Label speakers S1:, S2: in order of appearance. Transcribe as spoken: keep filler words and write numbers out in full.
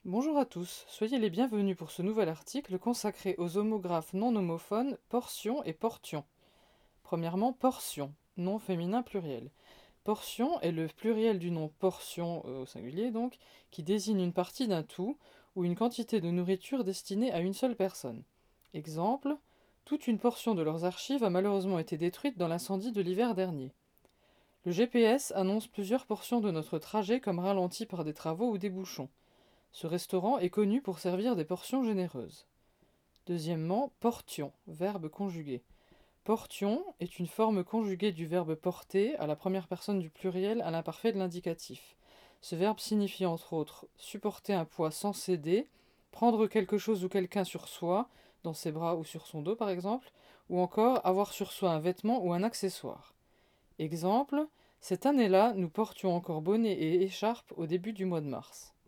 S1: Bonjour à tous, soyez les bienvenus pour ce nouvel article consacré aux homographes non homophones portion et portion. Premièrement, portion, nom féminin pluriel. Portion est le pluriel du nom portion euh, au singulier donc, qui désigne une partie d'un tout ou une quantité de nourriture destinée à une seule personne. Exemple, toute une portion de leurs archives a malheureusement été détruite dans l'incendie de l'hiver dernier. Le G P S annonce plusieurs portions de notre trajet comme ralenties par des travaux ou des bouchons. Ce restaurant est connu pour servir des portions généreuses. Deuxièmement, portion, verbe conjugué. Portion est une forme conjuguée du verbe porter à la première personne du pluriel à l'imparfait de l'indicatif. Ce verbe signifie entre autres supporter un poids sans céder, prendre quelque chose ou quelqu'un sur soi, dans ses bras ou sur son dos par exemple, ou encore avoir sur soi un vêtement ou un accessoire. Exemple, cette année-là, nous portions encore bonnet et écharpe au début du mois de mars.